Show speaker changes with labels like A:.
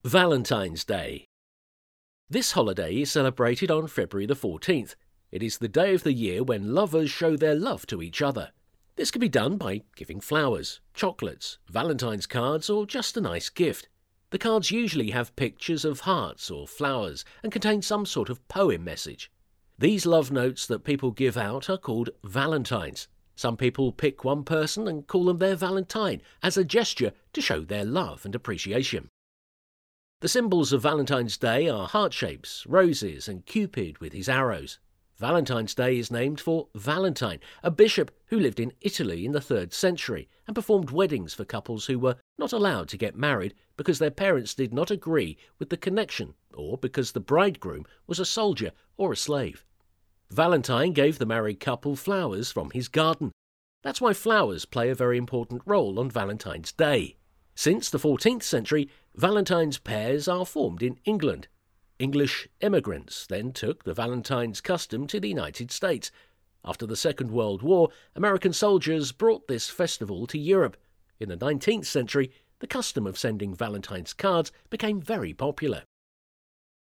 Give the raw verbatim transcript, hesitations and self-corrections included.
A: Valentine's Day. This holiday is celebrated on February the fourteenth. It is the day of the year when lovers show their love to each other. This can be done by giving flowers, chocolates, Valentine's cards, or just a nice gift. The cards usually have pictures of hearts or flowers and contain some sort of poem message. These love notes that people give out are called Valentines. Some people pick one person and call them their Valentine as a gesture to show their love and appreciation. The symbols of Valentine's Day are heart shapes, roses, and Cupid with his arrows. Valentine's Day is named for Valentine, a bishop who lived in Italy in the third century and performed weddings for couples who were not allowed to get married because their parents did not agree with the connection or because the bridegroom was a soldier or a slave. Valentine gave the married couple flowers from his garden. That's why flowers play a very important role on Valentine's Day. Since the fourteenth century, Valentine's pairs are formed in England. English immigrants then took the Valentine's custom to the United States. After the Second World War, American soldiers brought this festival to Europe. In the nineteenth century, the custom of sending Valentine's cards became very popular.